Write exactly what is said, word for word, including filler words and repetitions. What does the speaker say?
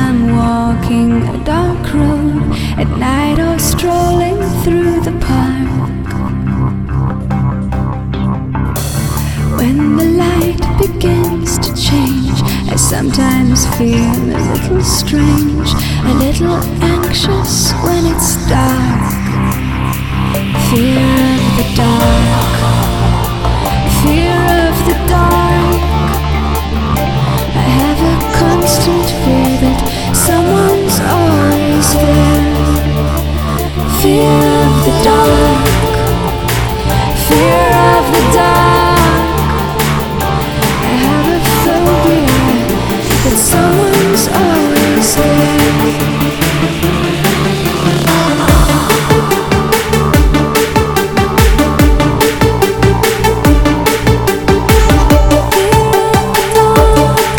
I'm walking a dark road at night or strolling through the park. When the light begins to change, I sometimes feel a little strange, a little anxious when it's dark. Fear of the dark, fear of the dark. I have a constant fear that someone's always there. Fear of the dark, fear of the dark. I have a phobia that someone's always there.